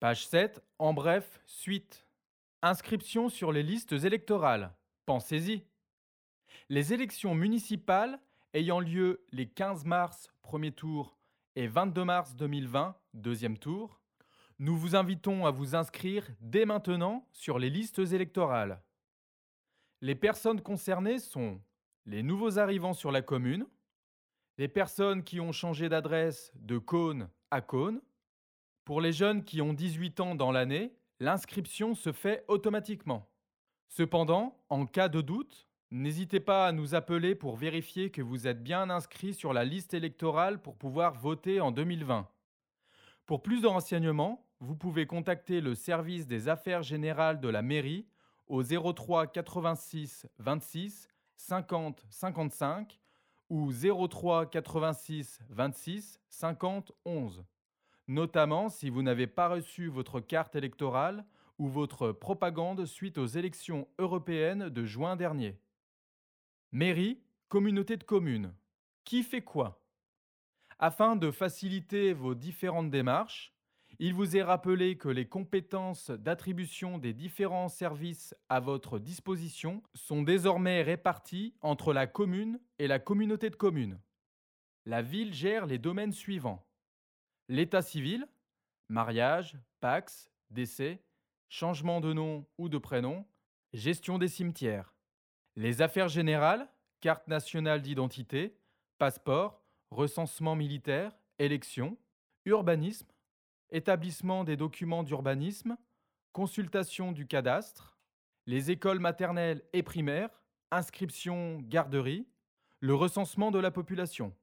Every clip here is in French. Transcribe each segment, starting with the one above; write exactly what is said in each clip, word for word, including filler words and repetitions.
Page sept, en bref, suite. Inscription sur les listes électorales. Pensez-y. Les élections municipales ayant lieu les quinze mars, premier tour, et vingt-deux mars deux mille vingt, deuxième tour, nous vous invitons à vous inscrire dès maintenant sur les listes électorales. Les personnes concernées sont les nouveaux arrivants sur la commune, les personnes qui ont changé d'adresse de Cône à Cône. Pour les jeunes qui ont dix-huit ans dans l'année, l'inscription se fait automatiquement. Cependant, en cas de doute, n'hésitez pas à nous appeler pour vérifier que vous êtes bien inscrit sur la liste électorale pour pouvoir voter en deux mille vingt. Pour plus de renseignements, vous pouvez contacter le service des affaires générales de la mairie au zéro trois quatre-vingt-six vingt-six cinquante cinquante-cinq ou zéro trois quatre-vingt-six vingt-six cinquante onze, notamment si vous n'avez pas reçu votre carte électorale ou votre propagande suite aux élections européennes de juin dernier. Mairie, communauté de communes. Qui fait quoi? Afin de faciliter vos différentes démarches, il vous est rappelé que les compétences d'attribution des différents services à votre disposition sont désormais réparties entre la commune et la communauté de communes. La ville gère les domaines suivants: l'état civil, mariage, pax, décès, changement de nom ou de prénom, gestion des cimetières. Les affaires générales, carte nationale d'identité, passeport, recensement militaire, élections, urbanisme, établissement des documents d'urbanisme, consultation du cadastre, les écoles maternelles et primaires, inscription garderie, le recensement de la population.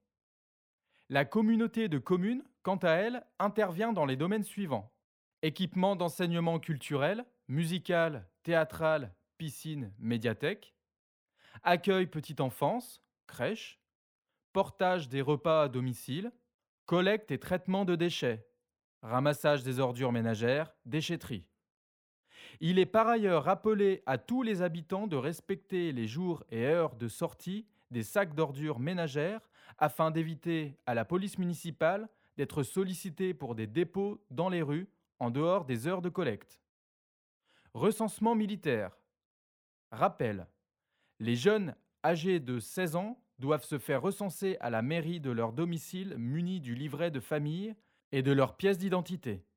La communauté de communes, quant à elle, intervient dans les domaines suivants: équipement d'enseignement culturel, musical, théâtral, piscine, médiathèque, accueil petite enfance, crèche, portage des repas à domicile, collecte et traitement de déchets, ramassage des ordures ménagères, déchetterie. Il est par ailleurs rappelé à tous les habitants de respecter les jours et heures de sortie des sacs d'ordures ménagères afin d'éviter à la police municipale d'être sollicitée pour des dépôts dans les rues en dehors des heures de collecte. Recensement militaire. Rappel. Les jeunes âgés de seize ans doivent se faire recenser à la mairie de leur domicile munis du livret de famille et de leur pièce d'identité.